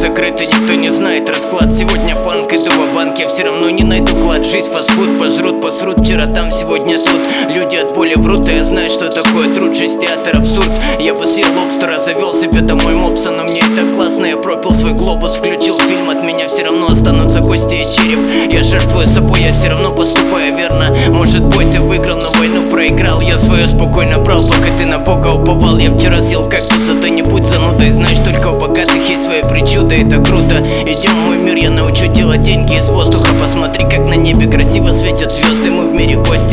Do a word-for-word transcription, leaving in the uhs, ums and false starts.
закрыты, никто не знает расклад. Сегодня банк, иду в банк, я все равно не найду клад. Жизнь фастфуд, пожрут, посрут, вчера там, сегодня тут. Люди от боли врут, и я знаю, что такое труд. Жизнь театр, абсурд. Я бы съел лобстера, завел себе домой мопса, но мне это классно. Я пропил свой глобус, включил фильм, от меня все равно останутся кости и череп. Я жертвую собой, я все равно поступаю верно. Может бой ты выиграл, но войну проиграл. Я свое спокойно брал, пока ты на Бога уповал. Я вчера съел кактуса, ты не будь занудой. Знаешь, только у богатых есть свои причуды, это круто. Идем в мой мир, я научу делать деньги из воздуха. Посмотри, как на небе красиво светят звезды, мы в мире гости.